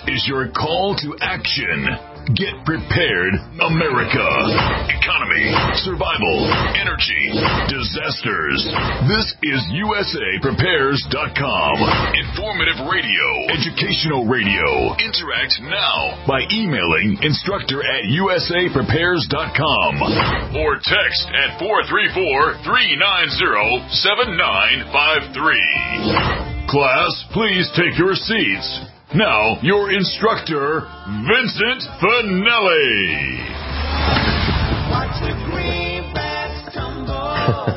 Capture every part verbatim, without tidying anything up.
is your call to action. Get prepared, America. Economy, survival, energy, disasters. This is U S A Prepares dot com. Informative radio, educational radio. Interact now by emailing instructor at U S A Prepares dot com or text at four three four, three nine zero, seven nine five three. Class, please take your seats. Now, your instructor, Vincent Finelli. Watch the greenbacks tumble.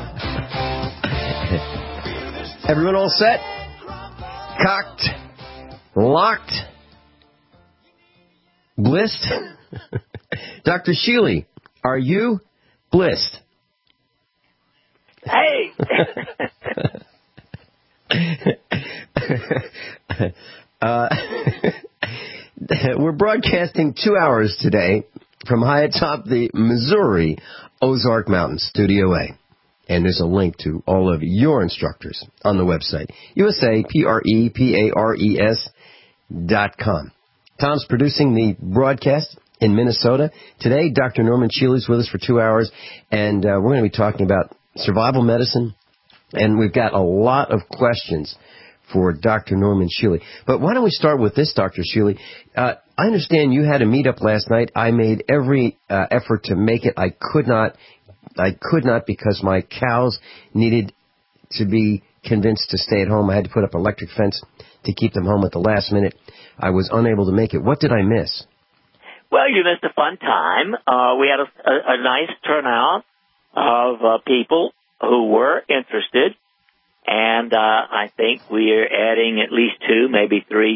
Everyone all set? Cocked? Locked? Blissed? Doctor Shealy, are you blissed? Hey! Uh, we're broadcasting two hours today from high atop the Missouri Ozark Mountains, Studio A. And there's a link to all of your instructors on the website, U S A P R E P A R E S dot com. Tom's producing the broadcast in Minnesota. Today, Doctor Norman Shealy's with us for two hours, and uh, we're going to be talking about survival medicine, and we've got a lot of questions for Doctor Norman Shealy. But why don't we start with this, Doctor Shealy? Uh, I understand you had a meetup last night. I made every uh, effort to make it. I could not. I could not because my cows needed to be convinced to stay at home. I had to put up an electric fence to keep them home at the last minute. I was unable to make it. What did I miss? Well, you missed a fun time. Uh, we had a, a, a nice turnout of uh, people who were interested. And uh, I think we are adding at least two, maybe three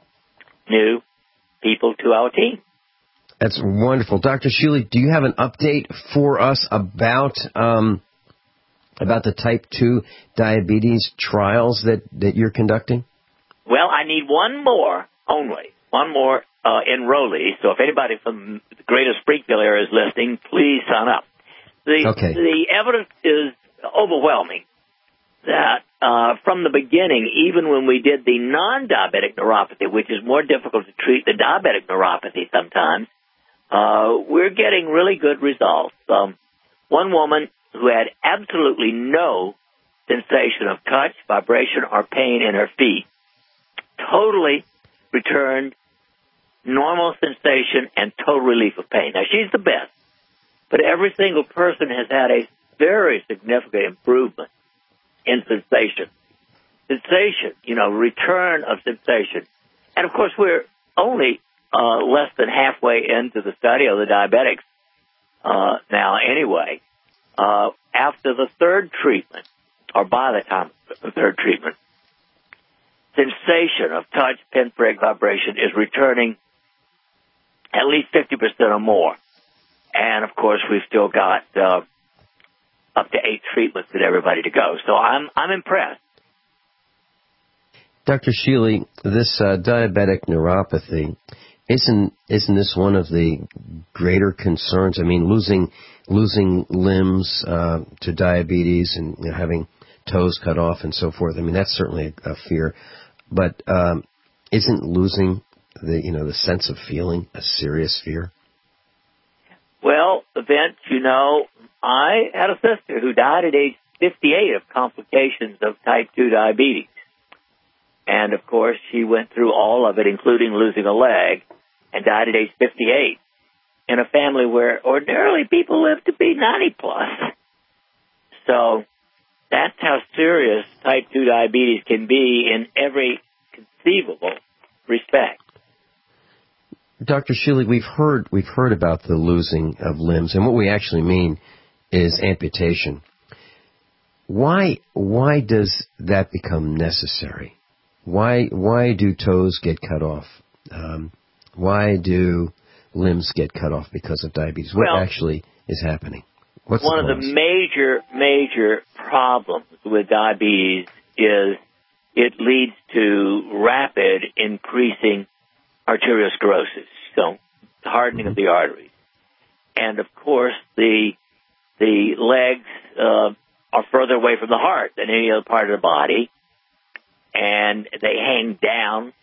new people to our team. That's wonderful. Doctor Shealy, do you have an update for us about um, about the type two diabetes trials that, that you're conducting? Well, I need one more only, one more uh, enrollee. So if anybody from the greater Springfield area is listening, please sign up. The, okay. The evidence is overwhelming that uh, from the beginning, even when we did the non-diabetic neuropathy, which is more difficult to treat than diabetic neuropathy sometimes, uh, we're getting really good results. Um, one woman who had absolutely no sensation of touch, vibration, or pain in her feet totally returned normal sensation and total relief of pain. Now, she's the best, but every single person has had a very significant improvement in sensation. Sensation, you know, return of sensation. And, of course, we're only uh, less than halfway into the study of the diabetics uh, now anyway. Uh, after the third treatment, or by the time of the third treatment, sensation of touch, pinprick, vibration is returning at least fifty percent or more. And, of course, we've still got uh, up to eight treatments with everybody to go. So I'm I'm impressed. Doctor Shealy, this uh, diabetic neuropathy, isn't isn't this one of the greater concerns? I mean, losing losing limbs uh, to diabetes and you know, having toes cut off and so forth. I mean, that's certainly a, a fear. But um, isn't losing the you know the sense of feeling a serious fear? Well, Vince, you know, I had a sister who died at age fifty-eight of complications of type two diabetes. And, of course, she went through all of it, including losing a leg, and died at age fifty-eight in a family where ordinarily people live to be ninety plus. So that's how serious type two diabetes can be in every conceivable respect. Doctor Shealy, we've heard we've heard about the losing of limbs, and what we actually mean is amputation. Why why does that become necessary? Why why do toes get cut off? Um, why do limbs get cut off because of diabetes? What well, actually is happening? What's one the of the major major problems with diabetes is it leads to rapid increasing arteriosclerosis, so hardening mm-hmm. of the arteries. And, of course, the the legs uh, are further away from the heart than any other part of the body, and they hang down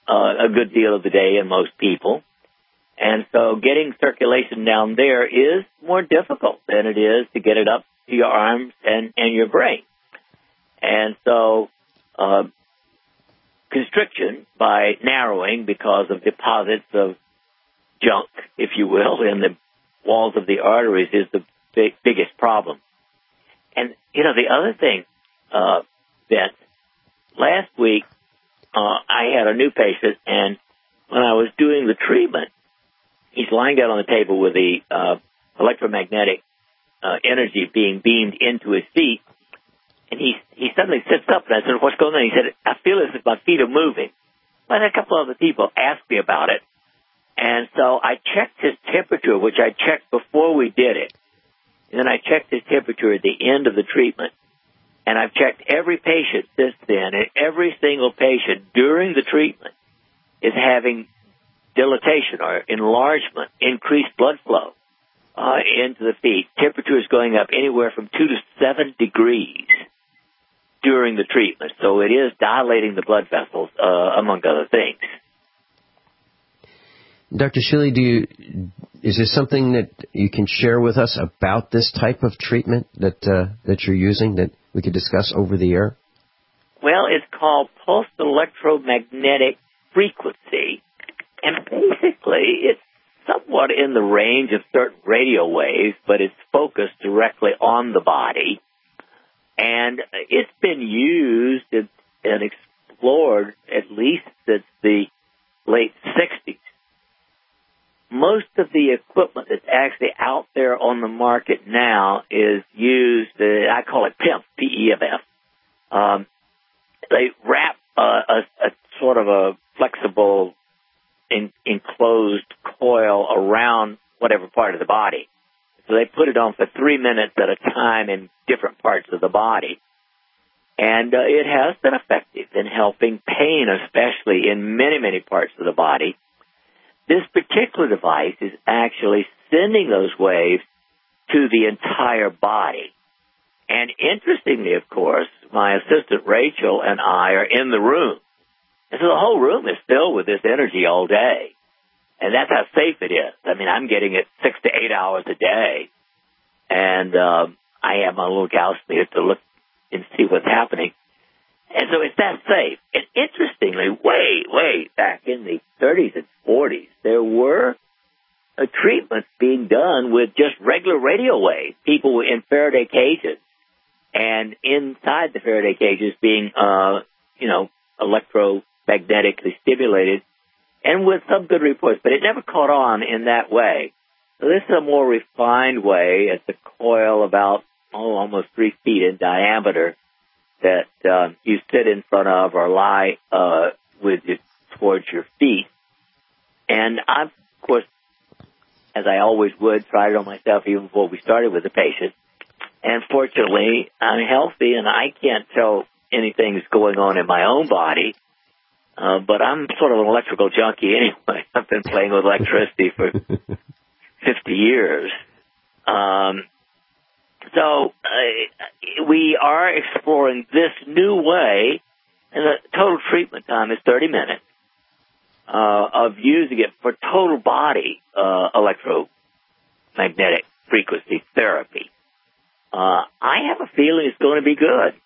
uh, a good deal of the day in most people. And so getting circulation down there is more difficult than it is to get it up to your arms and, and your brain. And so uh, constriction by narrowing because of deposits of junk, if you will, in the walls of the arteries is the big, biggest problem. And, you know, the other thing, uh, that last week uh, I had a new patient, and when I was doing the treatment, he's lying down on the table with the uh, electromagnetic uh, energy being beamed into his feet, and he he suddenly sits up, and I said, "What's going on?" He said, "I feel as if my feet are moving." But a couple other people asked me about it, and so I checked his temperature, which I checked before we did it, and then I checked his temperature at the end of the treatment, and I've checked every patient since then, and every single patient during the treatment is having dilatation or enlargement, increased blood flow uh, into the feet. Temperature is going up anywhere from two to seven degrees during the treatment. So it is dilating the blood vessels, uh, among other things. Doctor Shealy, do you, is there something that you can share with us about this type of treatment that uh, that you're using that we could discuss over the air? Well, it's called pulsed electromagnetic frequency. And basically, it's somewhat in the range of certain radio waves, but it's focused directly on the body. And it's been used and explored at least since the late sixties. Most of the equipment that's actually out there on the market now is used, uh, I call it P E M F, P E M F. Um, they wrap uh, a, a sort of a flexible In, enclosed coil around whatever part of the body. So they put it on for three minutes at a time in different parts of the body. And uh, it has been effective in helping pain, especially in many, many parts of the body. This particular device is actually sending those waves to the entire body. And interestingly, of course, my assistant Rachel and I are in the room. And so the whole room is filled with this energy all day. And that's how safe it is. I mean, I'm getting it six to eight hours a day. And um, I have my little Gauss meter to look and see what's happening. And so it's that safe. And interestingly, way, way back in the thirties and forties, there were uh, treatments being done with just regular radio waves. People were in Faraday cages. And inside the Faraday cages being, uh, you know, electromagnetically stimulated, and with some good reports, but it never caught on in that way. So this is a more refined way. It's a coil about, oh, almost three feet in diameter that uh, you sit in front of or lie uh, with it towards your feet. And I've, of course, as I always would, tried it on myself even before we started with the patient. And fortunately, I'm healthy, and I can't tell anything's going on in my own body. Uh, but I'm sort of an electrical junkie anyway. I've been playing with electricity for fifty years. Um, so uh, we are exploring this new way, and the total treatment time is thirty minutes uh, of using it for total body uh, electromagnetic frequency therapy. Uh, I have a feeling it's going to be good.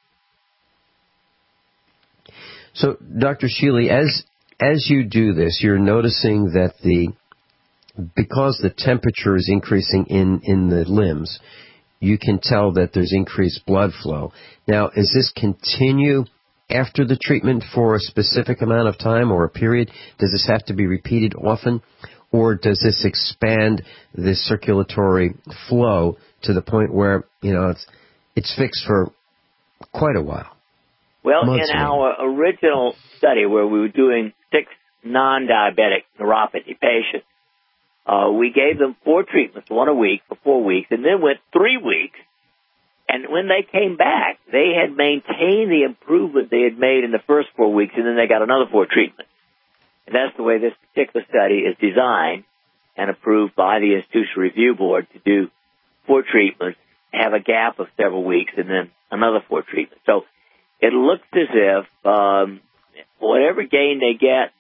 So, Doctor Shealy, as as you do this, you're noticing that the because the temperature is increasing in, in the limbs, you can tell that there's increased blood flow. Now, does this continue after the treatment for a specific amount of time or a period? Does this have to be repeated often? Or does this expand the circulatory flow to the point where, you know, it's it's fixed for quite a while? Well, Months in maybe. our original study where we were doing six non-diabetic neuropathy patients, uh, we gave them four treatments, one a week for four weeks, and then went three weeks. And when they came back, they had maintained the improvement they had made in the first four weeks, and then they got another four treatments. And that's the way this particular study is designed and approved by the Institutional Review Board to do four treatments, have a gap of several weeks, and then another four treatments. So it looks as if um, whatever gain they get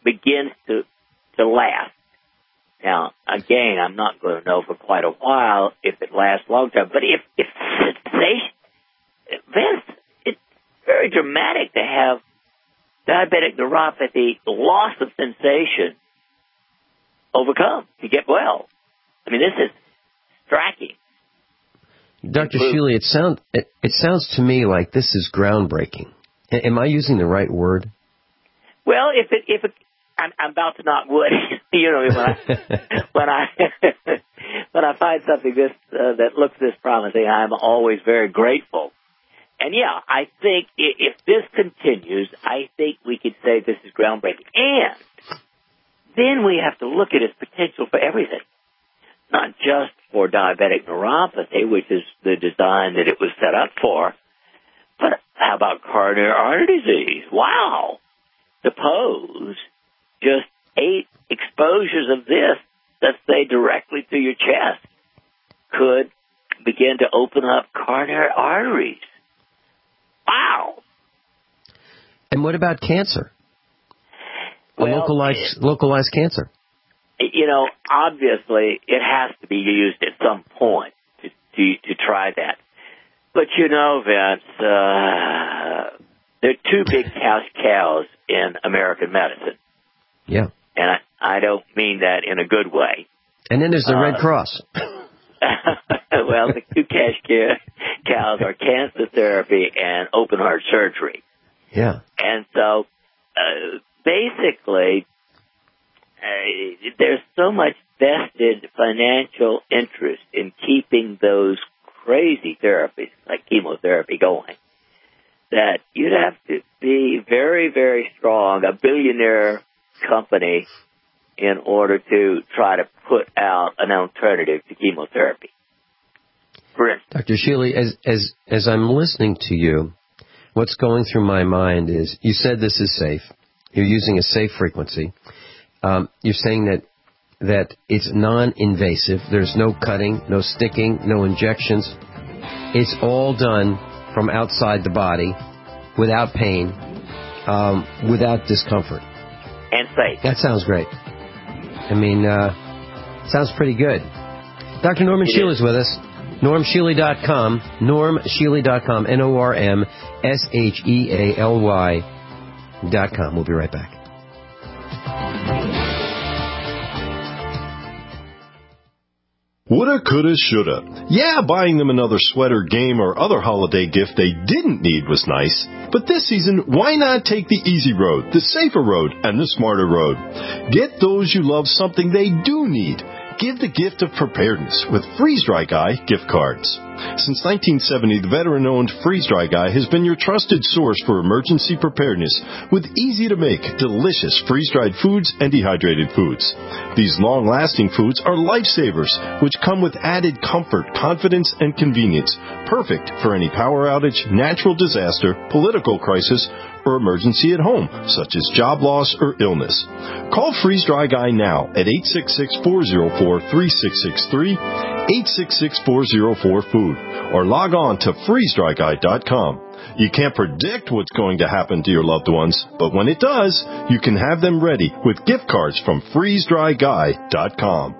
begins to to last. Now, again, I'm not going to know for quite a while if it lasts long term, but if, if sensation, Vince, it's very dramatic to have diabetic neuropathy, loss of sensation, overcome to get well. I mean, this is striking. Doctor Shealy, it, sound, it, it sounds to me like this is groundbreaking. A- am I using the right word? Well, if it, if it, I'm, I'm about to knock wood. you know, when I when I when I find something this uh, that looks this promising, I'm always very grateful. And yeah, I think if this continues, I think we could say this is groundbreaking. And then we have to look at its potential for everything, not just for diabetic neuropathy, which is the design that it was set up for, but how about coronary artery disease? Wow! Suppose just eight exposures of this, let's say directly to your chest, could begin to open up coronary arteries. Wow! And what about cancer? Well, A localized, localized cancer? You know, obviously, it has to be used at some point to to, to try that. But you know, Vince, uh, there are two big cash cows in American medicine. Yeah. And I, I don't mean that in a good way. And then there's the uh, Red Cross. Well, the two cash cows are cancer therapy and open heart surgery. Yeah. And so, uh, basically, uh, there's so much vested financial interest in keeping those crazy therapies, like chemotherapy, going, that you'd have to be very, very strong, a billionaire company, in order to try to put out an alternative to chemotherapy. Doctor Shealy, as, as, as I'm listening to you, what's going through my mind is, you said this is safe. You're using a safe frequency. Um, you're saying that that it's non-invasive. There's no cutting, no sticking, no injections. It's all done from outside the body, without pain, um, without discomfort. And safe. That sounds great. I mean, uh, sounds pretty good. Doctor Norman Shealy is with us. norm shealy dot com. norm shealy dot com. N O R M S H E A L Y dot com. We'll be right back. Woulda, coulda, shoulda. Yeah, buying them another sweater, game, or other holiday gift they didn't need was nice. But this season, why not take the easy road, the safer road, and the smarter road? Get those you love something they do need. Give the gift of preparedness with Freeze Dry Guy gift cards. Since nineteen seventy, the veteran-owned Freeze Dry Guy has been your trusted source for emergency preparedness with easy-to-make, delicious freeze-dried foods and dehydrated foods. These long-lasting foods are lifesavers, which come with added comfort, confidence, and convenience, perfect for any power outage, natural disaster, political crisis, or emergency at home, such as job loss or illness. Call Freeze Dry Guy now at eight six six, four zero four, three six six three, eight six six, four zero four, food, or log on to freeze dry guy dot com. You can't predict what's going to happen to your loved ones, but when it does, you can have them ready with gift cards from freeze dry guy dot com.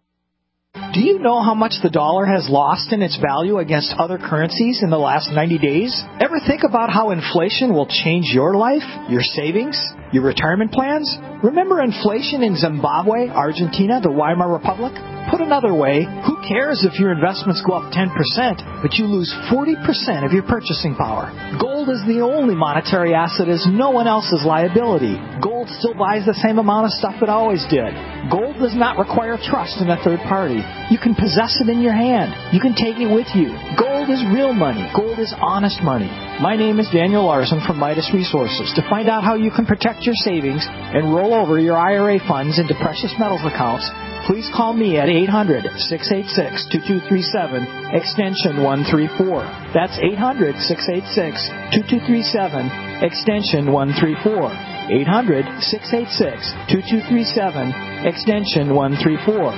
Do you know how much the dollar has lost in its value against other currencies in the last ninety days? Ever think about how inflation will change your life, your savings, your retirement plans? Remember inflation in Zimbabwe, Argentina, the Weimar Republic? Put another way, who cares if your investments go up ten percent, but you lose forty percent of your purchasing power? Gold is the only monetary asset as no one else's liability. Gold still buys the same amount of stuff it always did. Gold does not require trust in a third party. You can possess it in your hand. You can take it with you. Gold is real money. Gold is honest money. My name is Daniel Larson from Midas Resources. To find out how you can protect your savings and roll over your I R A funds into precious metals accounts, please call me at eight hundred, six eight six, two two three seven, extension one three four. That's eight hundred, six eight six, two two three seven, extension one three four. eight hundred, six eight six, two two three seven, extension one three four.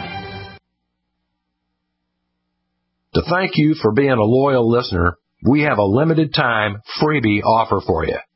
To thank you for being a loyal listener, we have a limited time freebie offer for you.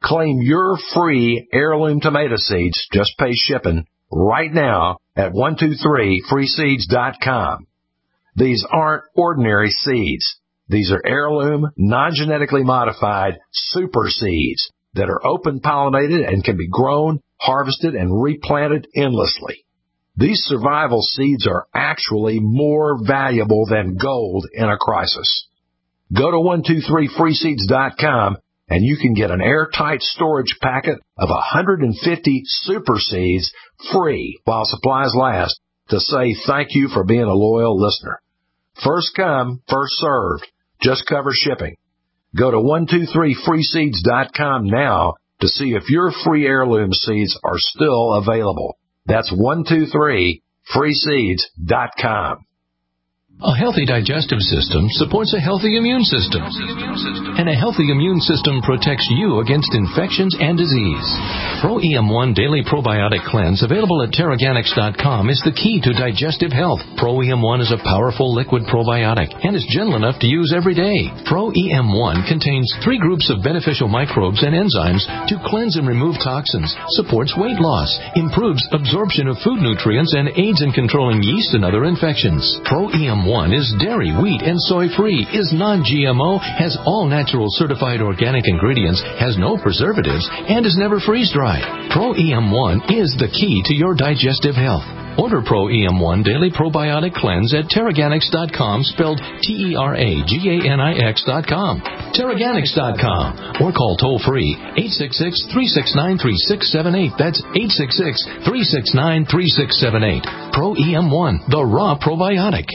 Claim your free heirloom tomato seeds, just pay shipping, right now at one two three free seeds dot com. These aren't ordinary seeds. These are heirloom, non-genetically modified super seeds that are open-pollinated and can be grown, harvested, and replanted endlessly. These survival seeds are actually more valuable than gold in a crisis. Go to one two three free seeds dot com and you can get an airtight storage packet of one hundred fifty super seeds free while supplies last to say thank you for being a loyal listener. First come, first served. Just cover shipping. Go to one two three free seeds dot com now to see if your free heirloom seeds are still available. That's one two three free seeds dot com. A healthy digestive system supports a healthy immune system. And a healthy immune system protects you against infections and disease. Pro E M one Daily Probiotic Cleanse, available at Terraganics dot com, is the key to digestive health. Pro E M one is a powerful liquid probiotic and is gentle enough to use every day. Pro E M one contains three groups of beneficial microbes and enzymes to cleanse and remove toxins, supports weight loss, improves absorption of food nutrients, and aids in controlling yeast and other infections. Pro E M one is dairy, wheat, and soy-free, is non-G M O, has all natural certified organic ingredients, has no preservatives, and is never freeze-dried. Pro E M one is the key to your digestive health. Order Pro E M one Daily Probiotic Cleanse at Terraganics dot com, spelled T E R A G A N I X dot com. Terraganics dot com. Or call toll-free eight six six, three six nine, three six seven eight. That's eight six six, three six nine, three six seven eight. Pro E M one, the raw probiotic.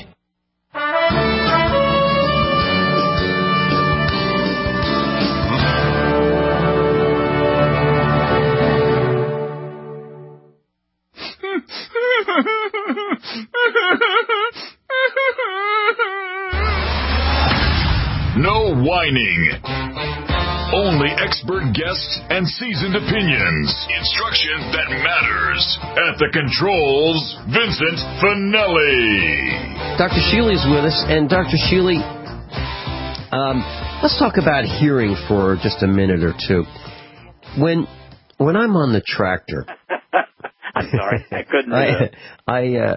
No whining. Only expert guests and seasoned opinions. Instruction that matters. At the controls, Vincent Finelli. Doctor Sheely is with us, and Doctor Sheely, um, let's talk about hearing for just a minute or two. When when I'm on the tractor, I'm sorry, I couldn't. I Uh... I, uh,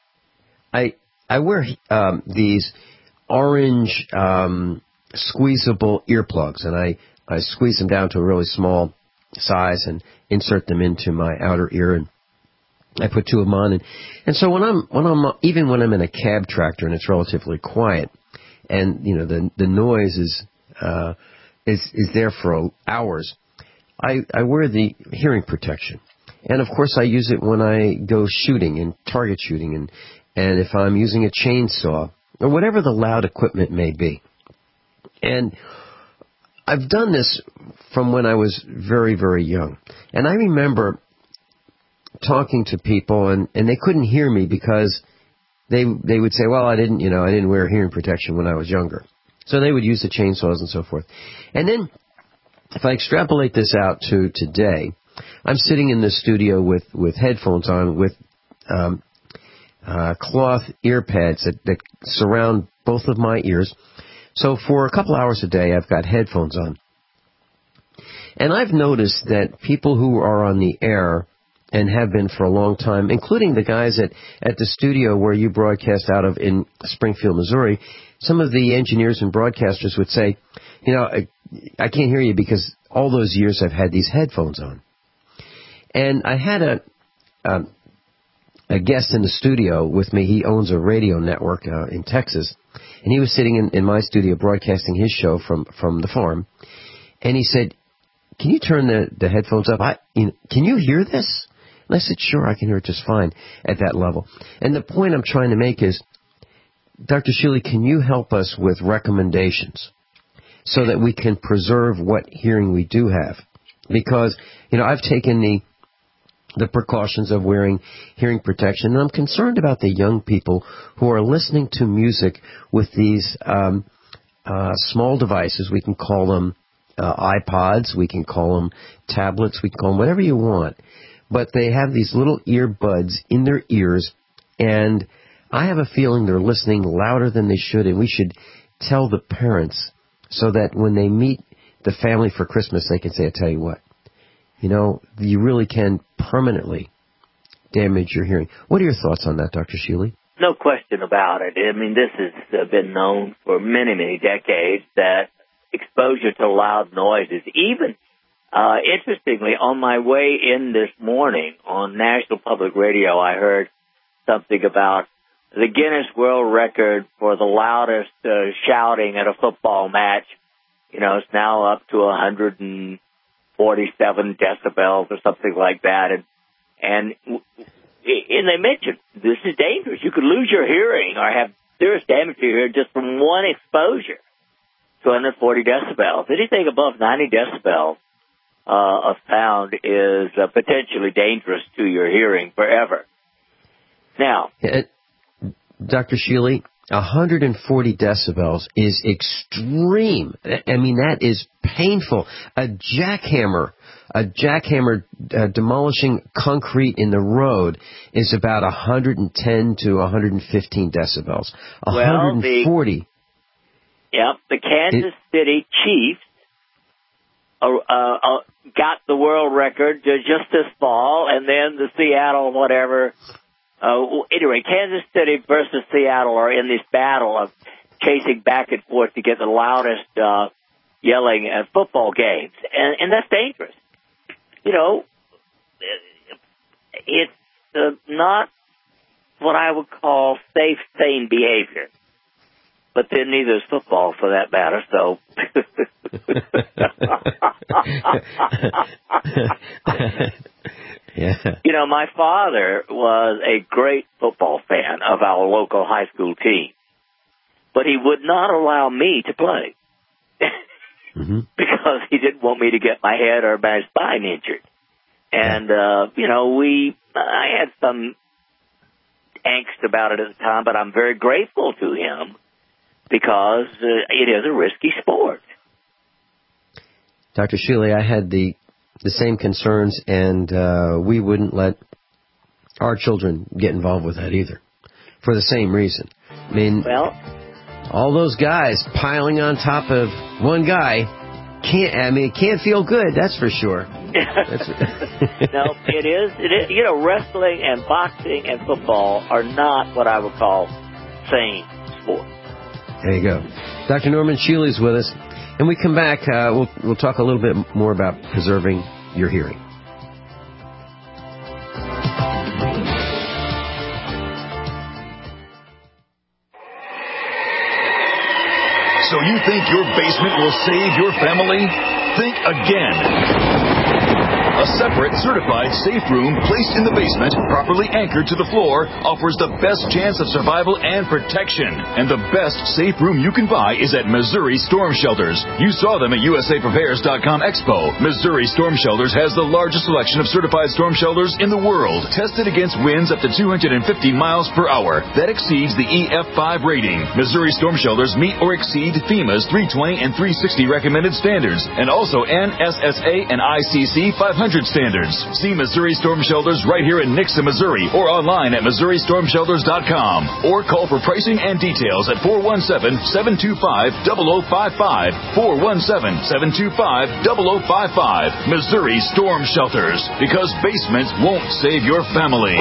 I I wear um, these orange um, squeezable earplugs, and I, I squeeze them down to a really small size and insert them into my outer ear, and I put two of them on. And, and so when I'm when I'm even when I'm in a cab tractor and it's relatively quiet, and you know the the noise is uh, is is there for hours, I I wear the hearing protection, and of course I use it when I go shooting and target shooting, and and if I'm using a chainsaw or whatever the loud equipment may be. And I've done this from when I was very, very young. And I remember talking to people, and, and they couldn't hear me because they they would say, well, I didn't, you know, I didn't wear hearing protection when I was younger. So they would use the chainsaws and so forth. And then if I extrapolate this out to today, I'm sitting in the studio with, with headphones on with um, uh, cloth ear pads that, that surround both of my ears. So for a couple hours a day, I've got headphones on. And I've noticed that people who are on the air and have been for a long time, including the guys at, at the studio where you broadcast out of in Springfield, Missouri, some of the engineers and broadcasters would say, you know, I, I can't hear you because all those years I've had these headphones on. And I had a um, a guest in the studio with me. He owns a radio network uh, in Texas. And he was sitting in, in my studio broadcasting his show from, from the farm. And he said, can you turn the, the headphones up? I, you know, can you hear this? And I said, sure, I can hear it just fine at that level. And the point I'm trying to make is, Doctor Sheely, can you help us with recommendations so that we can preserve what hearing we do have? Because, you know, I've taken the the precautions of wearing hearing protection, and I'm concerned about the young people who are listening to music with these um, uh, small devices. We can call them uh, iPods, we can call them tablets, we can call them whatever you want, but they have these little earbuds in their ears, and I have a feeling they're listening louder than they should, and we should tell the parents so that when they meet the family for Christmas, they can say, I tell you what, you know, you really can permanently damage your hearing. What are your thoughts on that, Doctor Shealy? No question about it. I mean, this has uh, been known for many, many decades that exposure to loud noises, even, uh, interestingly, on my way in this morning on National Public Radio, I heard something about the Guinness World Record for the loudest uh, shouting at a football match. You know, it's now up to one hundred forty-seven decibels or something like that. And, and, and they mentioned this is dangerous. You could lose your hearing or have serious damage to your hearing just from one exposure to one hundred forty decibels. Anything above ninety decibels uh, of sound is uh, potentially dangerous to your hearing forever. Now, uh, Doctor Shealy, one hundred forty decibels is extreme. I mean, that is painful. A jackhammer, a jackhammer uh, demolishing concrete in the road is about one hundred ten to one hundred fifteen decibels. one hundred forty. Well, the, yep, the Kansas it, City Chiefs uh, uh, got the world record just this fall, and then the Seattle whatever. Uh, anyway, Kansas City versus Seattle are in this battle of chasing back and forth to get the loudest uh, yelling at football games, and, and that's dangerous. You know, it's uh, not what I would call safe, sane behavior. But then neither is football, for that matter, so... Yeah. You know, my father was a great football fan of our local high school team, but he would not allow me to play mm-hmm. because he didn't want me to get my head or my spine injured. And, uh, you know, we, I had some angst about it at the time, but I'm very grateful to him because uh, it is a risky sport. Doctor Shealy, I had the the same concerns, and uh, we wouldn't let our children get involved with that either, for the same reason. I mean, well, all those guys piling on top of one guy can't. I mean, it can't feel good. That's for sure. That's no, it is. It is. You know, wrestling and boxing and football are not what I would call sane sports. There you go. Doctor Norman Shealy's with us. When we come back, uh, we'll, we'll talk a little bit more about preserving your hearing. So you think your basement will save your family? Think again. A separate, certified safe room placed in the basement, properly anchored to the floor, offers the best chance of survival and protection. And the best safe room you can buy is at Missouri Storm Shelters. You saw them at U S A Prepares dot com Expo. Missouri Storm Shelters has the largest selection of certified storm shelters in the world, tested against winds up to two hundred fifty miles per hour. That exceeds the E F five rating. Missouri Storm Shelters meet or exceed FEMA's three twenty and three sixty recommended standards, and also N S S A and I C C five hundred standards. See Missouri Storm Shelters right here in Nixa, Missouri, or online at Missouri Storm Shelters dot com, or call for pricing and details at four one seven, seven two five, zero zero five five, four one seven, seven two five, zero zero five five. Missouri Storm Shelters, because basements won't save your family.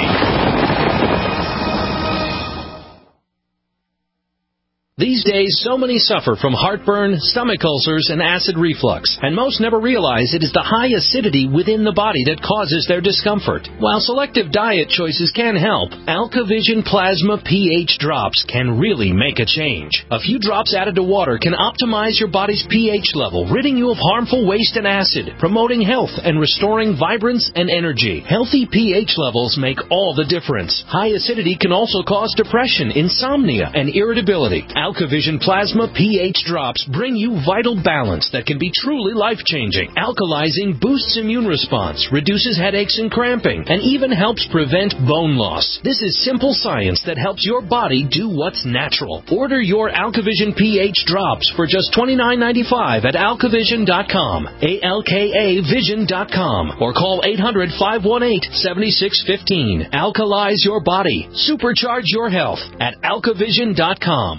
These days, so many suffer from heartburn, stomach ulcers, and acid reflux, and most never realize it is the high acidity within the body that causes their discomfort. While selective diet choices can help, AlkaVision Plasma pH drops can really make a change. A few drops added to water can optimize your body's pH level, ridding you of harmful waste and acid, promoting health and restoring vibrance and energy. Healthy pH levels make all the difference. High acidity can also cause depression, insomnia, and irritability. AlkaVision Plasma pH drops bring you vital balance that can be truly life-changing. Alkalizing boosts immune response, reduces headaches and cramping, and even helps prevent bone loss. This is simple science that helps your body do what's natural. Order your AlkaVision pH drops for just twenty-nine ninety-five at Alka Vision dot com, A L K A Vision dot com, or call eight hundred, five one eight, seven six one five. Alkalize your body. Supercharge your health at Alka Vision dot com.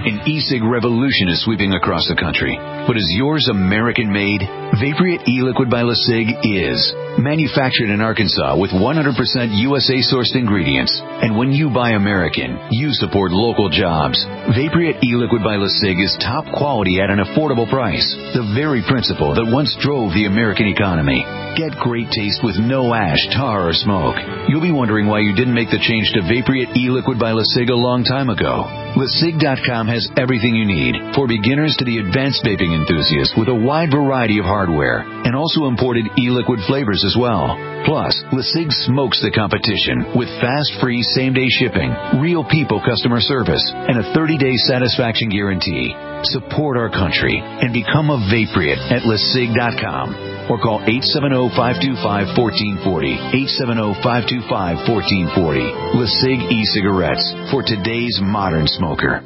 An e-cig revolution is sweeping across the country. But is yours American-made? Vaporeate e-liquid by LeSig is. Manufactured in Arkansas with one hundred percent U S A-sourced ingredients. And when you buy American, you support local jobs. Vaporeate e-liquid by LeSig is top quality at an affordable price. The very principle that once drove the American economy. Get great taste with no ash, tar, or smoke. You'll be wondering why you didn't make the change to Vaporeate e-liquid by LeSig a long time ago. LeSig dot com has everything you need, for beginners to the advanced vaping enthusiast, with a wide variety of hardware, and also imported e-liquid flavors as well. Plus, LeSig smokes the competition with fast, free, same-day shipping, real people customer service, and a thirty-day satisfaction guarantee. Support our country and become a Vaporeate at LeSig dot com. Or call eight seven zero, five two five, one four four zero, eight seven zero, five two five, one four four zero. LeSig e-cigarettes for today's modern smoker.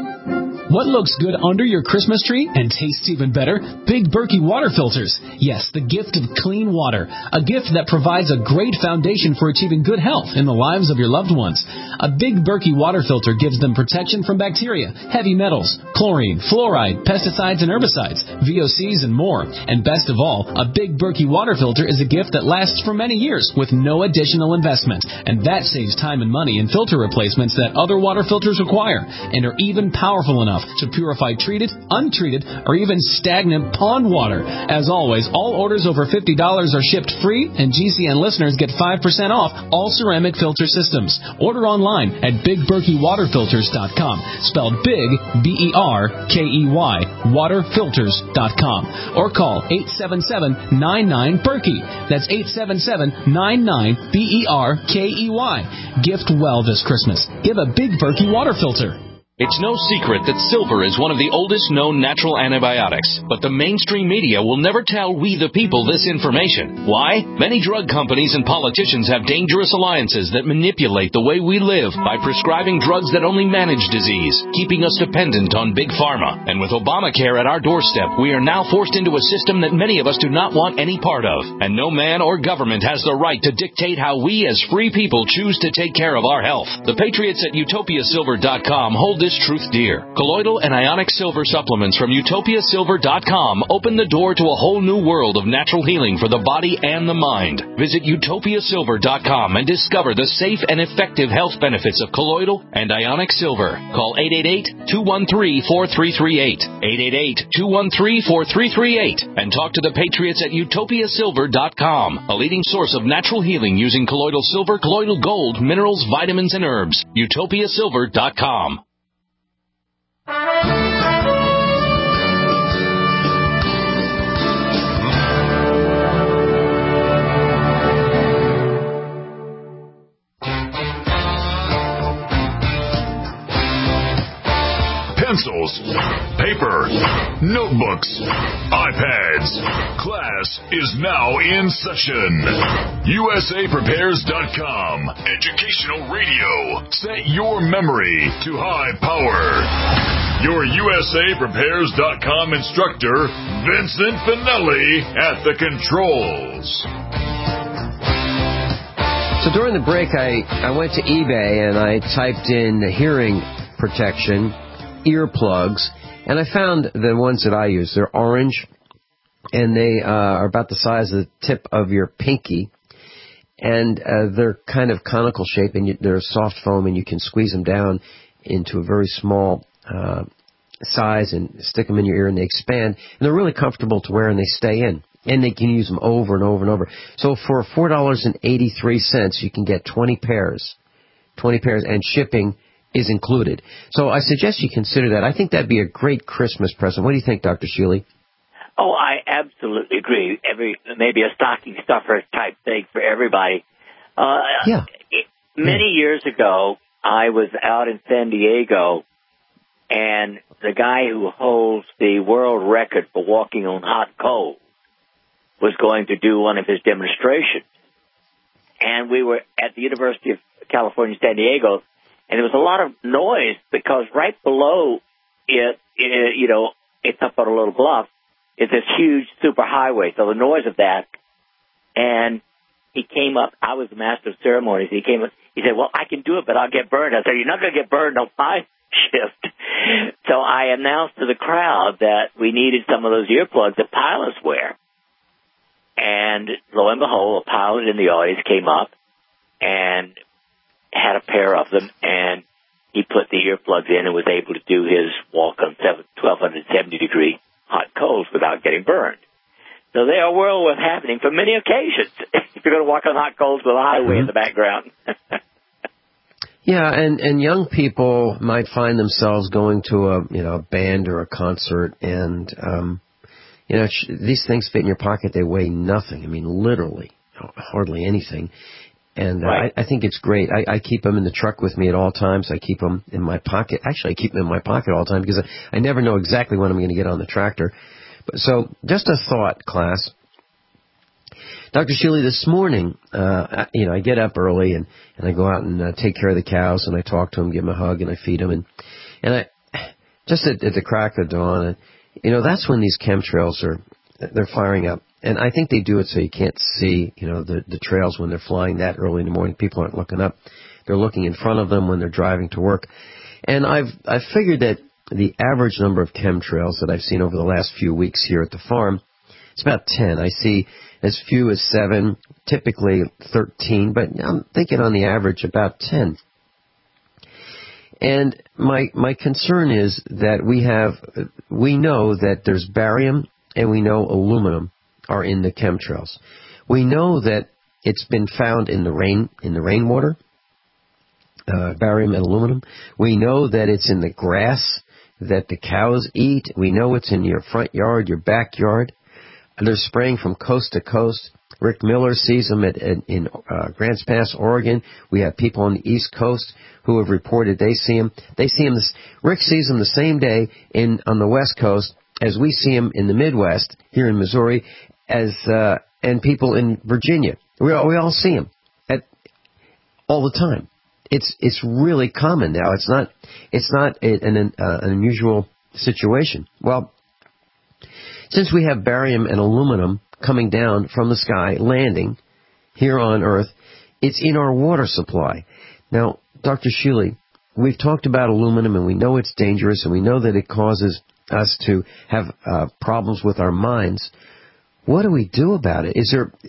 What looks good under your Christmas tree and tastes even better? Big Berkey water filters. Yes, the gift of clean water. A gift that provides a great foundation for achieving good health in the lives of your loved ones. A Big Berkey water filter gives them protection from bacteria, heavy metals, chlorine, fluoride, pesticides and herbicides, V O Cs and more. And best of all, a Big Berkey water filter is a gift that lasts for many years with no additional investment. And that saves time and money in filter replacements that other water filters require and are even powerful enough to purify treated, untreated, or even stagnant pond water. As always, all orders over fifty dollars are shipped free, and G C N listeners get five percent off all ceramic filter systems. Order online at big berkey water filters dot com, spelled big, B E R K E Y, water filters dot com, or call eight seven seven, nine nine, Berkey. That's eight seven seven, nine nine, B E R K E Y. Gift well this Christmas. Give a Big Berkey water filter. It's no secret that silver is one of the oldest known natural antibiotics, but the mainstream media will never tell we the people this information. Why? Many drug companies and politicians have dangerous alliances that manipulate the way we live by prescribing drugs that only manage disease, keeping us dependent on big pharma. And with Obamacare at our doorstep, we are now forced into a system that many of us do not want any part of. And no man or government has the right to dictate how we as free people choose to take care of our health. The Patriots at utopia silver dot com hold this truth dear. Colloidal and ionic silver supplements from utopia silver dot com open the door to a whole new world of natural healing for the body and the mind. Visit utopia silver dot com and discover the safe and effective health benefits of colloidal and ionic silver. Call eight eight eight, two one three, four three three eight, eight eight eight, two one three, four three three eight, and talk to the Patriots at utopia silver dot com, a leading source of natural healing using colloidal silver, colloidal gold, minerals, vitamins, and herbs. utopia silver dot com. Pencils, paper, notebooks, iPads. Class is now in session. U S A Prepares dot com. Educational radio. Set your memory to high power. Your U S A Prepares dot com instructor, Vincent Finelli, at the controls. So during the break, I, I went to eBay and I typed in hearing protection, earplugs, and I found the ones that I use. They're orange, and they uh, are about the size of the tip of your pinky, and uh, they're kind of conical shape, and you, they're soft foam, and you can squeeze them down into a very small uh, size and stick them in your ear, and they expand, and they're really comfortable to wear, and they stay in, and they can use them over and over and over. So for four dollars and eighty-three cents, you can get twenty pairs, twenty pairs, and shipping is included. So I suggest you consider that. I think that'd be a great Christmas present. What do you think, Doctor Shealy? Oh, I absolutely agree. Every maybe a stocking stuffer type thing for everybody. Uh, yeah. Many yeah. years ago, I was out in San Diego, and the guy who holds the world record for walking on hot coals was going to do one of his demonstrations. And we were at the University of California, San Diego, and there was a lot of noise because right below it, it, you know, it's up on a little bluff, is this huge superhighway. So the noise of that, and he came up. I was the master of ceremonies. He came up. He said, well, I can do it, but I'll get burned. I said, you're not going to get burned on my shift. So I announced to the crowd that we needed some of those earplugs that pilots wear. And lo and behold, a pilot in the audience came up and had a pair of them, and he put the earplugs in and was able to do his walk on twelve seventy degree hot coals without getting burned. So they are well worth happening for many occasions if you're going to walk on hot coals with a highway mm-hmm. in the background. Yeah, and, and young people might find themselves going to a you know a band or a concert, and um, you know sh- these things fit in your pocket. They weigh nothing. I mean, literally, hardly anything. And uh, right. I, I think it's great. I, I keep them in the truck with me at all times. I keep them in my pocket. Actually, I keep them in my pocket all the time because I, I never know exactly when I'm going to get on the tractor. But, so, just a thought, class. Doctor Shealy, this morning, uh, you know, I get up early and, and I go out and uh, take care of the cows, and I talk to them, give them a hug, and I feed them. And, and I just at, at the crack of dawn, and, you know, that's when these chemtrails are, they're firing up. And I think they do it so you can't see, you know, the, the trails when they're flying that early in the morning. People aren't looking up. They're looking in front of them when they're driving to work. And I've I've figured that the average number of chemtrails that I've seen over the last few weeks here at the farm is about ten. I see as few as seven, typically thirteen, but I'm thinking on the average about ten. And my my concern is that we have, we know that there's barium and we know aluminum are in the chemtrails. We know that it's been found in the rain, in the rainwater, uh, barium and aluminum. We know that it's in the grass that the cows eat. We know it's in your front yard, your backyard. They're spraying from coast to coast. Rick Miller sees them at, at, in uh, Grants Pass, Oregon. We have people on the East Coast who have reported they see them. They see them. This, Rick sees them the same day in on the West Coast as we see them in the Midwest here in Missouri, as uh, and people in Virginia. We all, we all see them at all the time. It's it's really common now. It's not it's not a, an uh, an unusual situation. Well, since we have barium and aluminum coming down from the sky, landing here on Earth, it's in our water supply. Now, Doctor Shealy, we've talked about aluminum, and we know it's dangerous, and we know that it causes us to have uh, problems with our minds. What do we do about it? Is there,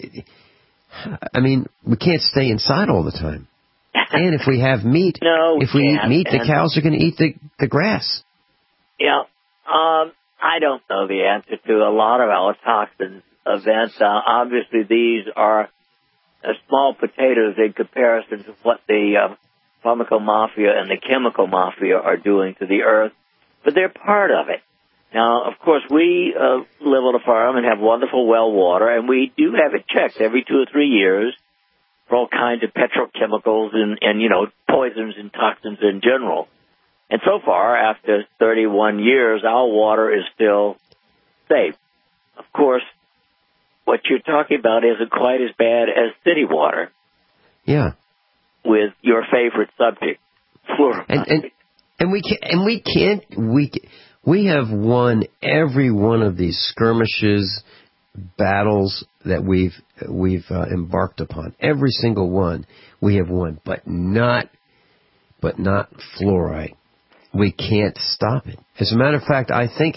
I mean, we can't stay inside all the time. And if we have meat, no, we if we can't. eat meat, the And cows are going to eat the, the grass. Yeah, um, I don't know the answer to a lot of allotoxin events. Uh, obviously, these are uh, small potatoes in comparison to what the uh, pharmaco mafia and the chemical mafia are doing to the earth, but they're part of it. Now, of course, we uh, live on a farm and have wonderful well water, and we do have it checked every two or three years for all kinds of petrochemicals and, and you know, poisons and toxins in general. And so far, after thirty-one years, our water is still safe. Of course, what you're talking about isn't quite as bad as city water. Yeah. With your favorite subject, fluoride. And and and we can and we can't we we have won every one of these skirmishes, battles that we've we've uh, embarked upon. Every single one we have won, but not but not fluoride. We can't stop it. As a matter of fact, I think,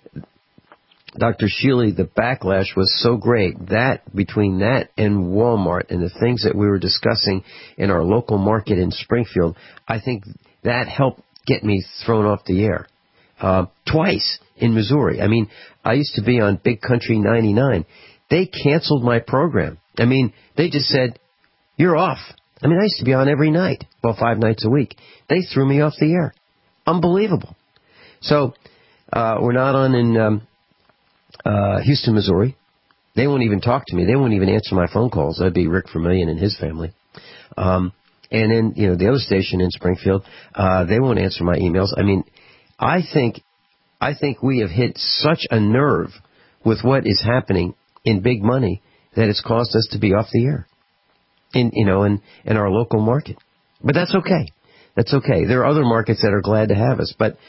Doctor Shealy, the backlash was so great that between that and Walmart and the things that we were discussing in our local market in Springfield, I think that helped get me thrown off the air. Uh, twice in Missouri. I mean, I used to be on Big Country ninety-nine. They canceled my program. I mean, they just said, you're off. I mean, I used to be on every night, well, five nights a week. They threw me off the air. Unbelievable. So, uh, we're not on in um, uh, Houston, Missouri. They won't even talk to me. They won't even answer my phone calls. That'd be Rick Vermillion and his family. Um, and then, you know, the other station in Springfield, uh, they won't answer my emails. I mean, I think, I think we have hit such a nerve with what is happening in big money that it's caused us to be off the air in, you know, in, in our local market. But that's okay. That's okay. There are other markets that are glad to have us, but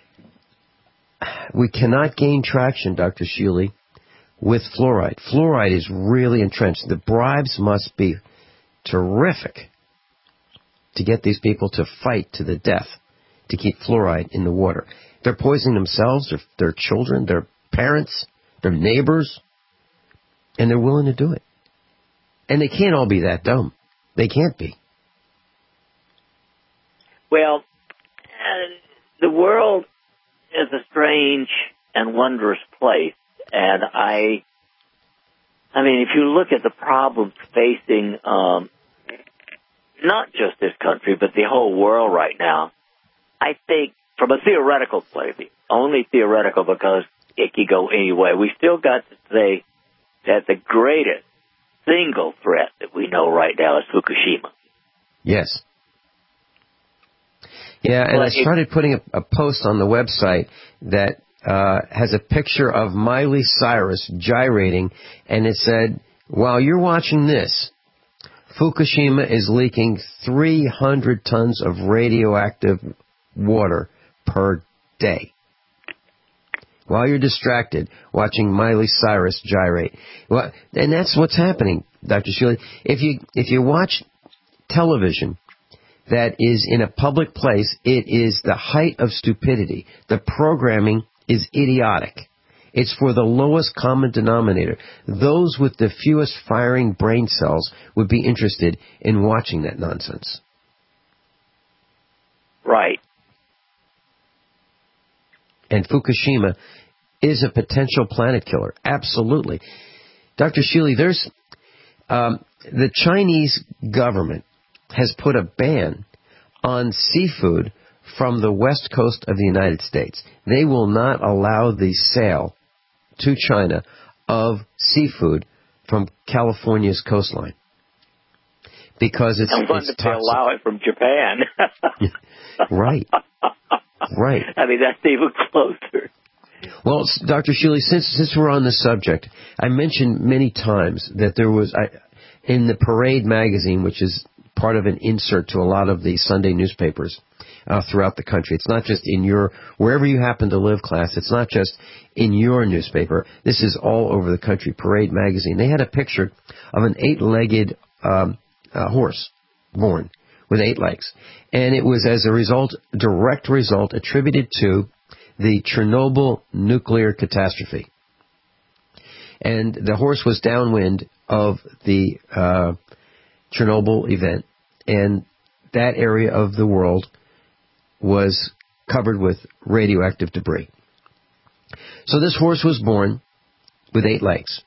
we cannot gain traction, Doctor Shealy, with fluoride. Fluoride is really entrenched. The bribes must be terrific to get these people to fight to the death to keep fluoride in the water. They're poisoning themselves, their, their children, their parents, their neighbors, and they're willing to do it. And they can't all be that dumb. They can't be. Well, uh, the world is a strange and wondrous place, and I, I mean, if you look at the problems facing um, not just this country, but the whole world right now, I think from a theoretical point of view, only theoretical because it could go any way, we still got to say that the greatest single threat that we know right now is Fukushima. Yes. Yeah, and But I started putting a, a post on the website that uh, has a picture of Miley Cyrus gyrating, and it said, while you're watching this, Fukushima is leaking three hundred tons of radioactive water per day. While you're distracted watching Miley Cyrus gyrate. Well, and that's what's happening, Doctor Shealy. If you, if you watch television that is in a public place, it is the height of stupidity. The programming is idiotic. It's for the lowest common denominator. Those with the fewest firing brain cells would be interested in watching that nonsense. Right. And Fukushima is a potential planet killer. Absolutely. Doctor Shealy, there's um, the Chinese government has put a ban on seafood from the west coast of the United States. They will not allow the sale to China of seafood from California's coastline because it's, I wonder it's if they toxic. allow it from Japan. Right. Right. I mean, that's even closer. Well, Doctor Shealy, since since we're on the subject, I mentioned many times that there was I, in the Parade magazine, which is part of an insert to a lot of the Sunday newspapers uh, throughout the country. It's not just in your, wherever you happen to live, class. It's not just in your newspaper. This is all over the country, Parade magazine. They had a picture of an eight-legged um, uh, horse born with eight legs. And it was as a result, direct result attributed to the Chernobyl nuclear catastrophe. And the horse was downwind of the uh, Chernobyl event, and that area of the world was covered with radioactive debris. So this horse was born with eight legs.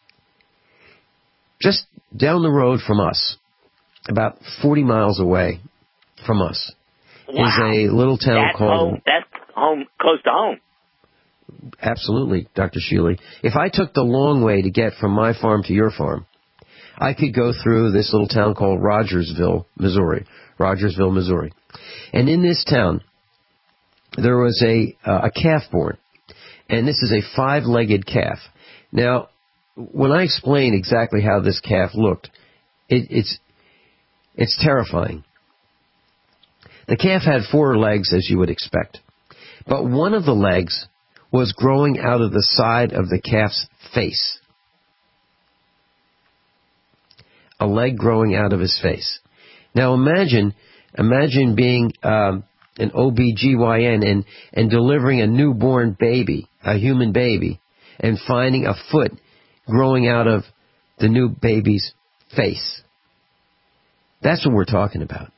Just down the road from us, about forty miles away from us, Wow. is a little town that's called... Home, that's home, close to home. Absolutely, Doctor Shealy. If I took the long way to get from my farm to your farm, I could go through this little town called Rogersville, Missouri. Rogersville, Missouri. And in this town, there was a uh, a calf born. And this is a five-legged calf. Now, when I explain exactly how this calf looked, it, it's it's terrifying. The calf had four legs, as you would expect. But one of the legs was growing out of the side of the calf's face. A leg growing out of his face. Now imagine, imagine being um, an O B G Y N and, and delivering a newborn baby, a human baby, and finding a foot growing out of the new baby's face. That's what we're talking about.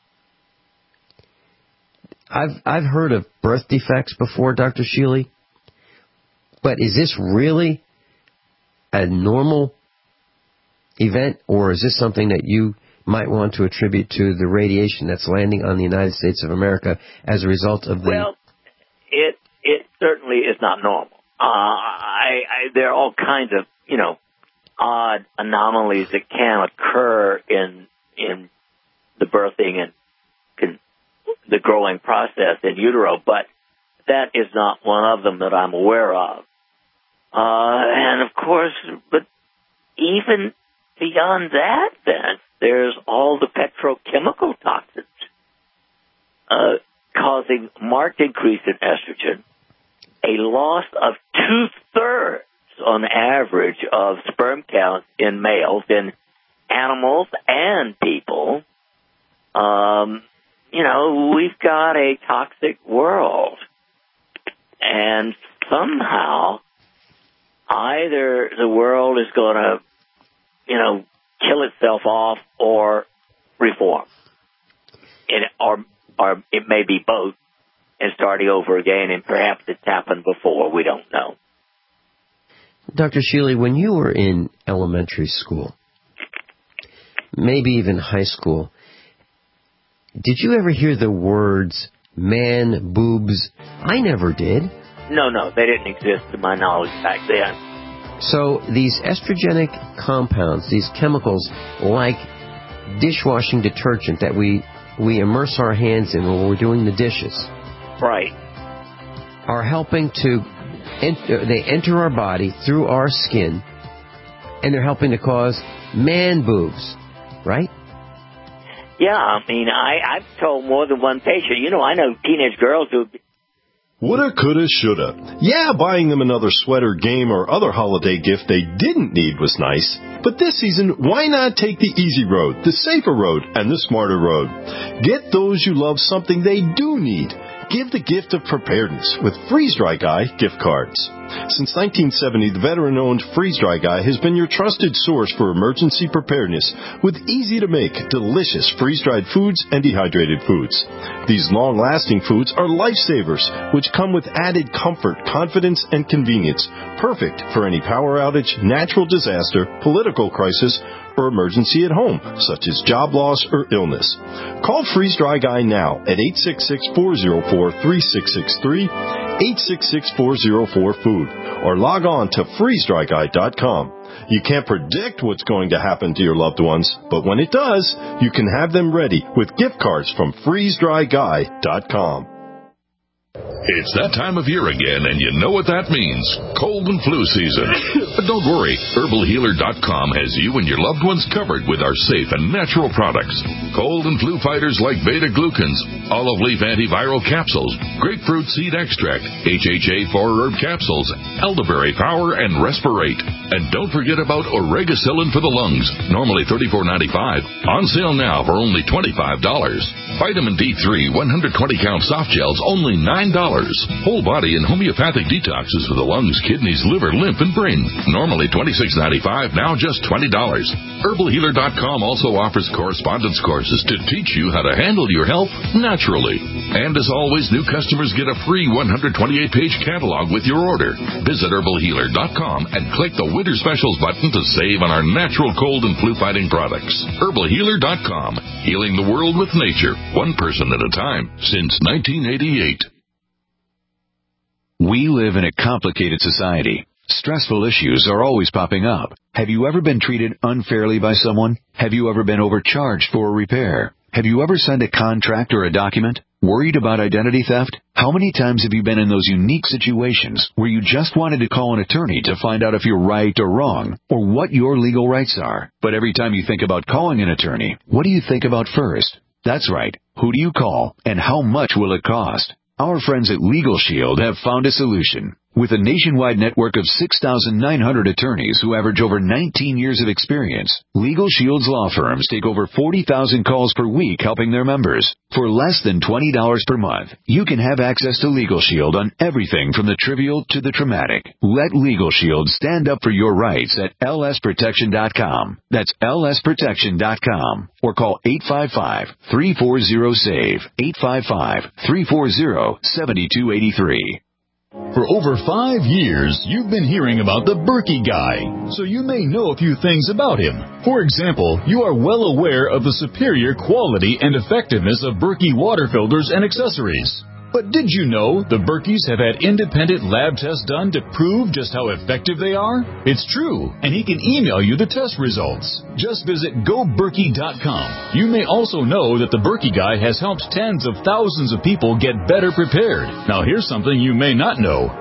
I've I've heard of birth defects before, Doctor Shealy, but is this really a normal event, or is this something that you might want to attribute to the radiation that's landing on the United States of America as a result of the... Well, it it certainly is not normal. Uh, I, I there are all kinds of, you know, odd anomalies that can occur in in the birthing and can, the growing process in utero, but that is not one of them that I'm aware of. Uh, and of course, but even beyond that, then, there's all the petrochemical toxins uh, causing marked increase in estrogen, a loss of two-thirds on average of sperm count in males, in animals and people, um, you know, we've got a toxic world. And somehow, either the world is going to, you know, kill itself off or reform. It, or, or it may be both and starting over again, and perhaps it's happened before. We don't know. Doctor Shealy, when you were in elementary school, maybe even high school, did you ever hear the words man boobs? I never did. No, no, they didn't exist to my knowledge back then. So these estrogenic compounds, these chemicals like dishwashing detergent that we, we immerse our hands in when we're doing the dishes. Right. Are helping to, enter, they enter our body through our skin, and they're helping to cause man boobs, right? Yeah, I mean, I, I've told more than one patient, you know, I know teenage girls who... Woulda, coulda, shoulda. Yeah, buying them another sweater, game, or other holiday gift they didn't need was nice. But this season, why not take the easy road, the safer road, and the smarter road? Get those you love something they do need. Give the gift of preparedness with Freeze Dry Guy gift cards. Since nineteen seventy, the veteran-owned Freeze Dry Guy has been your trusted source for emergency preparedness with easy-to-make, delicious freeze-dried foods and dehydrated foods. These long-lasting foods are lifesavers, which come with added comfort, confidence, and convenience, perfect for any power outage, natural disaster, political crisis, or emergency at home, such as job loss or illness. Call Freeze Dry Guy now at eight six six, four zero four, three six six three, eight six six, four zero four, food, or log on to freeze dry guy dot com. You can't predict what's going to happen to your loved ones, but when it does, you can have them ready with gift cards from freeze dry guy dot com. It's that time of year again, and you know what that means. Cold and flu season. But don't worry. herbal healer dot com has you and your loved ones covered with our safe and natural products. Cold and flu fighters like beta-glucans, olive leaf antiviral capsules, grapefruit seed extract, H H A four herb capsules, elderberry power, and respirate. And don't forget about oregacillin for the lungs, normally thirty-four ninety-five, on sale now for only twenty-five dollars. Vitamin D three one hundred twenty count soft gels, only nine dollars. Whole body and homeopathic detoxes for the lungs, kidneys, liver, lymph, and brain, normally twenty-six ninety-five, now just twenty dollars. herbal healer dot com also offers correspondence courses to teach you how to handle your health naturally. And as always, new customers get a free one hundred twenty-eight page catalog with your order. Visit herbal healer dot com and click the Winter Specials button to save on our natural cold and flu fighting products. herbal healer dot com, healing the world with nature, one person at a time, since nineteen eighty-eight. We live in a complicated society. Stressful issues are always popping up. Have you ever been treated unfairly by someone? Have you ever been overcharged for a repair? Have you ever signed a contract or a document? Worried about identity theft? How many times have you been in those unique situations where you just wanted to call an attorney to find out if you're right or wrong, or what your legal rights are? But every time you think about calling an attorney, what do you think about first? That's right. Who do you call, and how much will it cost? Our friends at Legal Shield have found a solution. With a nationwide network of six thousand nine hundred attorneys who average over nineteen years of experience, Legal Shield's law firms take over forty thousand calls per week helping their members. For less than twenty dollars per month, you can have access to Legal Shield on everything from the trivial to the traumatic. Let Legal Shield stand up for your rights at L S protection dot com. That's L S protection dot com. Or call eight five five, three four zero, SAVE, eight five five, three four zero, seven two eight three. For over five years, you've been hearing about the Berkey Guy, so you may know a few things about him. For example, you are well aware of the superior quality and effectiveness of Berkey water filters and accessories. But did you know the Berkeys have had independent lab tests done to prove just how effective they are? It's true, and he can email you the test results. Just visit go berkey dot com. You may also know that the Berkey Guy has helped tens of thousands of people get better prepared. Now here's something you may not know.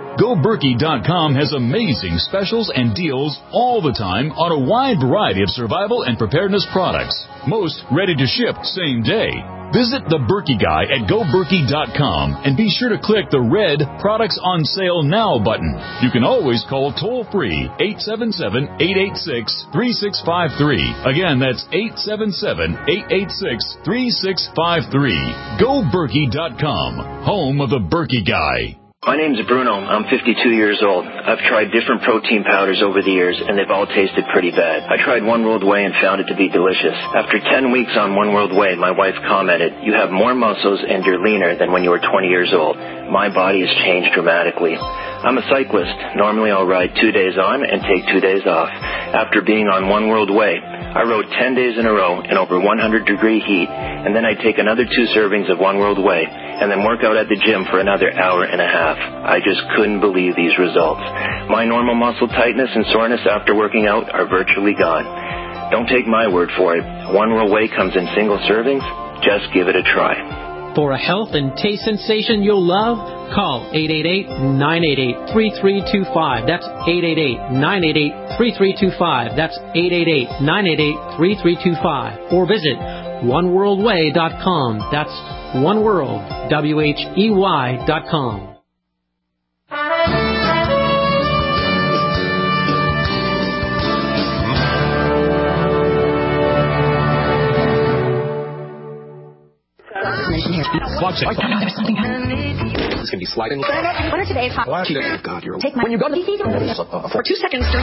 Go Berkey dot com has amazing specials and deals all the time on a wide variety of survival and preparedness products. Most ready to ship same day. Visit the Berkey Guy at Go Berkey dot com and be sure to click the red Products on Sale Now button. You can always call toll-free eight seven seven, eight eight six, three six five three. Again, that's eight seven seven, eight eight six, three six five three. Go Berkey dot com, home of the Berkey Guy. My name's Bruno. I'm fifty-two years old. I've tried different protein powders over the years, and they've all tasted pretty bad. I tried One World Whey and found it to be delicious. After ten weeks on One World Whey, my wife commented, "You have more muscles and you're leaner than when you were twenty years old. My body has changed dramatically." I'm a cyclist. Normally I'll ride two days on and take two days off. After being on One World Whey, I rode ten days in a row in over one hundred degree heat, and then I'd take another two servings of One World Whey, and then work out at the gym for another hour and a half. I just couldn't believe these results. My normal muscle tightness and soreness after working out are virtually gone. Don't take my word for it. One World Whey comes in single servings. Just give it a try. For a health and taste sensation you'll love, call eight eight eight, nine eight eight, three three two five. That's eight eight eight, nine eight eight, three three two five. That's eight eight eight, nine eight eight, three three two five. Or visit one world way dot com. That's oneworld, W H E Y dot com. Watch it. It's going to be sliding. What are today's hot? God, you're... Take my... When you go to the... For two seconds during...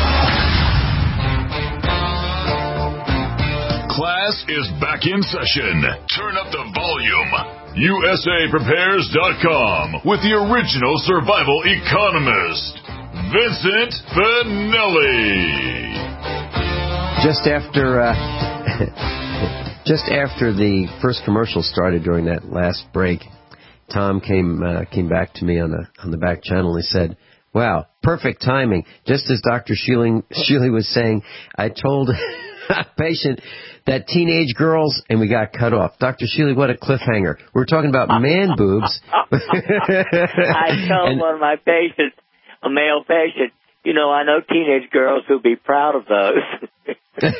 Class is back in session. Turn up the volume. U S A Prepares dot com with the original survival economist, Vincent Finelli. Just after... Uh, Just after the first commercial started during that last break, Tom came uh, came back to me on the on the back channel and he said, "Wow, perfect timing." Just as Doctor Shealy, Shealy was saying, I told a patient that teenage girls, and we got cut off. Doctor Shealy, what a cliffhanger. We're talking about man boobs. I told and, one of my patients, a male patient, you know, I know teenage girls who'd be proud of those.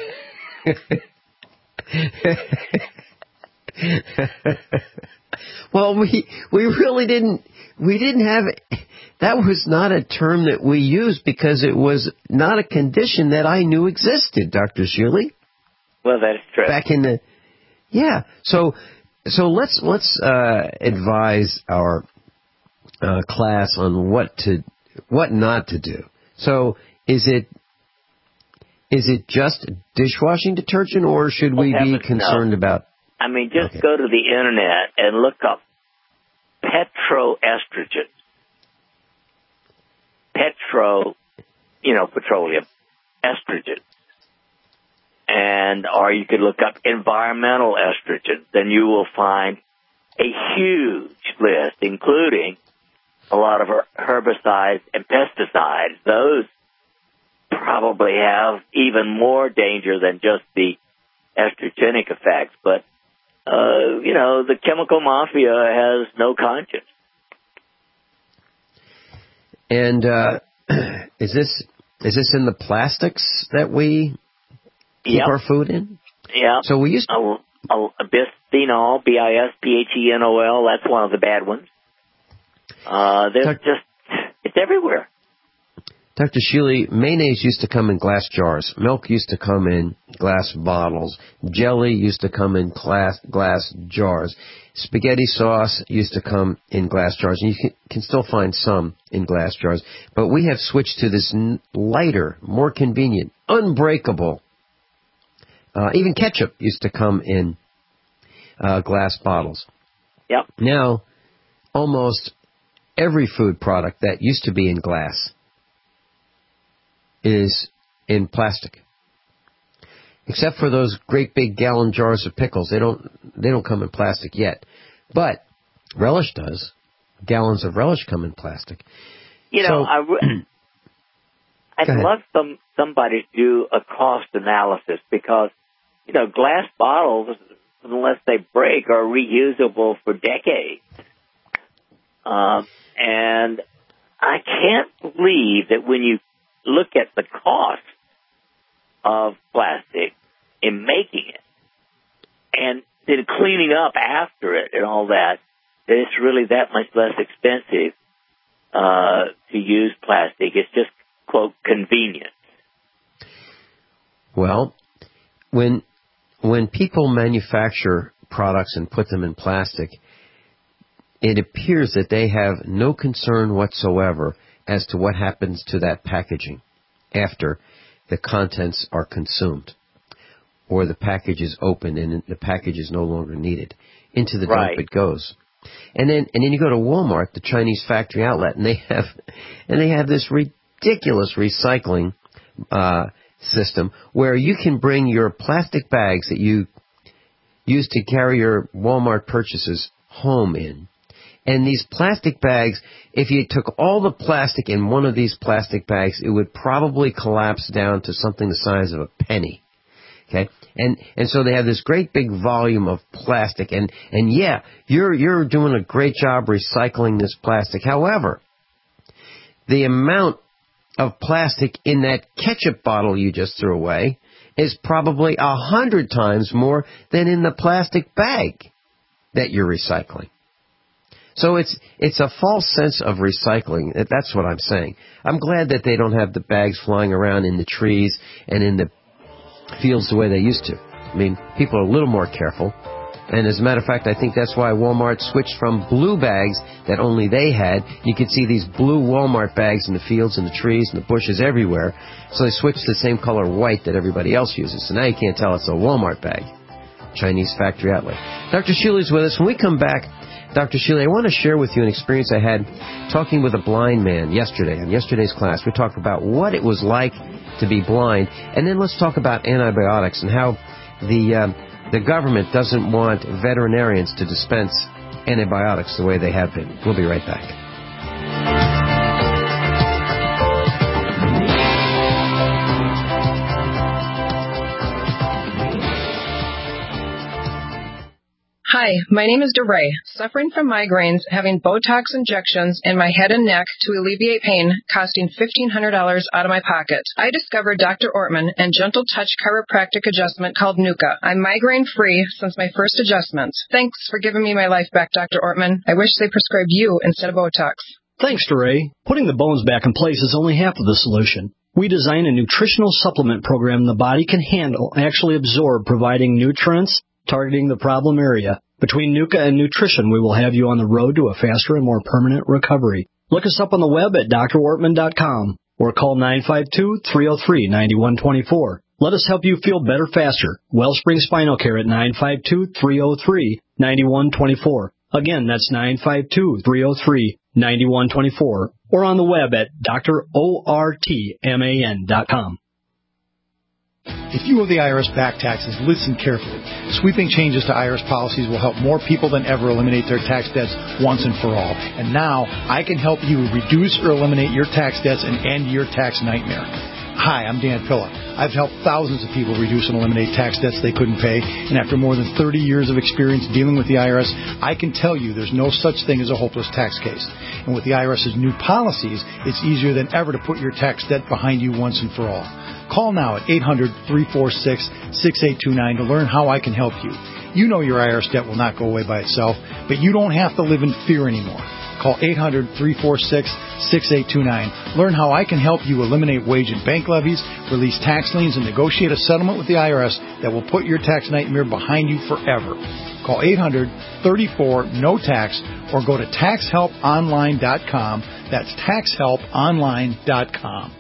Well, we we really didn't we didn't have that was not a term that we used because it was not a condition that I knew existed, Doctor Shealy. Well, that's true. Back in the yeah, so so let's let's uh, advise our uh, class on what to what not to do. So is it Is it just dishwashing detergent, or should we oh, be concerned no. about... I mean, just okay. go to the Internet and look up petroestrogens. Petro, you know, petroleum, estrogen. And, or you could look up environmental estrogens. Then you will find a huge list, including a lot of herbicides and pesticides. Those probably have even more danger than just the estrogenic effects. But, uh, you know, the chemical mafia has no conscience. And uh, is this is this in the plastics that we keep yep. our food in? Yeah. So we used to... A, a, a bisphenol, B I S P H E N O L, that's one of the bad ones. Uh, there's Doc- just, it's everywhere. Doctor Shealy, mayonnaise used to come in glass jars. Milk used to come in glass bottles. Jelly used to come in glass, glass jars. Spaghetti sauce used to come in glass jars. And you can, can still find some in glass jars. But we have switched to this lighter, more convenient, unbreakable. Uh, even ketchup used to come in uh, glass bottles. Yep. Now, almost every food product that used to be in glass is in plastic, except for those great big gallon jars of pickles. They don't they don't come in plastic yet, but relish does. Gallons of relish come in plastic. You know, so, I re- I'd love some somebody to do a cost analysis because you know glass bottles, unless they break, are reusable for decades, um, and I can't believe that when you look at the cost of plastic in making it and then cleaning up after it and all that, that it's really that much less expensive uh, to use plastic. It's just, quote, convenient. Well, when when people manufacture products and put them in plastic, it appears that they have no concern whatsoever as to what happens to that packaging after the contents are consumed or the package is opened and the package is no longer needed. Into the Right. dump it goes. And then and then you go to Walmart, the Chinese factory outlet, and they have and they have this ridiculous recycling uh, system where you can bring your plastic bags that you use to carry your Walmart purchases home in. And these plastic bags, if you took all the plastic in one of these plastic bags, it would probably collapse down to something the size of a penny. Okay? And and so they have this great big volume of plastic, and, and yeah, you're you're doing a great job recycling this plastic. However, the amount of plastic in that ketchup bottle you just threw away is probably a hundred times more than in the plastic bag that you're recycling. So it's it's a false sense of recycling. That's what I'm saying. I'm glad that they don't have the bags flying around in the trees and in the fields the way they used to. I mean, people are a little more careful. And as a matter of fact, I think that's why Walmart switched from blue bags that only they had. You could see these blue Walmart bags in the fields and the trees and the bushes everywhere. So they switched to the same color white that everybody else uses. So now you can't tell it's a Walmart bag. Chinese factory outlet. Doctor Shealy's with us. When we come back, Doctor Shealy, I want to share with you an experience I had talking with a blind man yesterday, in yesterday's class. We talked about what it was like to be blind, and then let's talk about antibiotics and how the uh, the government doesn't want veterinarians to dispense antibiotics the way they have been. We'll be right back. Hi, my name is DeRay, suffering from migraines, having Botox injections in my head and neck to alleviate pain, costing fifteen hundred dollars out of my pocket. I discovered Doctor Ortman and Gentle Touch chiropractic adjustment called Nuka. I'm migraine-free since my first adjustment. Thanks for giving me my life back, Doctor Ortman. I wish they prescribed you instead of Botox. Thanks, DeRay. Putting the bones back in place is only half of the solution. We design a nutritional supplement program the body can handle and actually absorb, providing nutrients targeting the problem area. Between Nuka and nutrition, we will have you on the road to a faster and more permanent recovery. Look us up on the web at D R ortman dot com or call nine five two, three oh three, nine one two four. Let us help you feel better faster. Wellspring Spinal Care at nine five two, three oh three, nine one two four. Again, that's nine five two, three oh three, nine one two four or on the web at D R ortman dot com. If you owe the I R S back taxes, listen carefully. Sweeping changes to I R S policies will help more people than ever eliminate their tax debts once and for all. And now, I can help you reduce or eliminate your tax debts and end your tax nightmare. Hi, I'm Dan Pilla. I've helped thousands of people reduce and eliminate tax debts they couldn't pay, and after more than thirty years of experience dealing with the I R S, I can tell you there's no such thing as a hopeless tax case. And with the IRS's new policies, it's easier than ever to put your tax debt behind you once and for all. Call now at eight hundred, three four six, six eight two nine to learn how I can help you. You know your I R S debt will not go away by itself, but you don't have to live in fear anymore. Call eight hundred, three four six, six eight two nine. Learn how I can help you eliminate wage and bank levies, release tax liens, and negotiate a settlement with the I R S that will put your tax nightmare behind you forever. Call eight hundred, three four, N O tax or go to tax help online dot com. That's tax help online dot com.